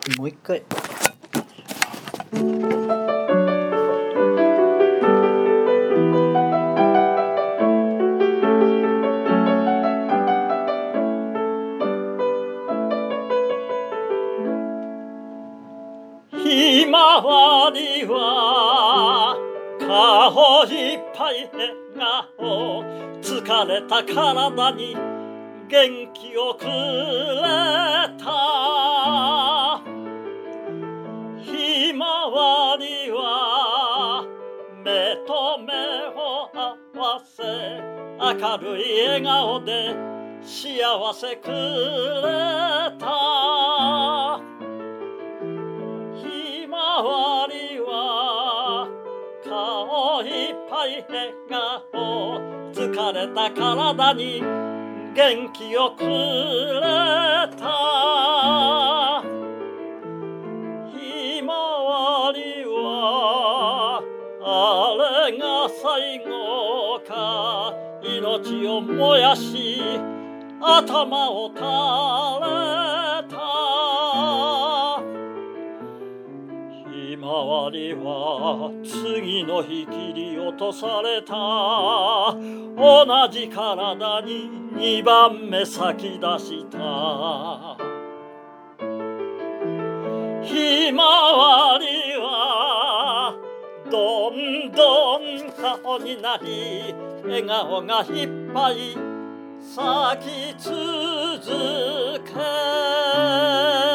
もう一回。 ひまわりは顔いっぱい笑顔、疲れた体に元気をくれた。ひまわりは目と目を合わせ、明るい笑顔で幸せくれた。ひまわりは顔いっぱい笑顔、疲れた体に元気をくれた。ひまわりはあれが最後か、命を燃やし頭を垂れた。ひまわりは次の日切り落とされた。同じ体に二番目咲き出した。ひまわりはどんどん顔になり、笑顔がいっぱい咲き続け。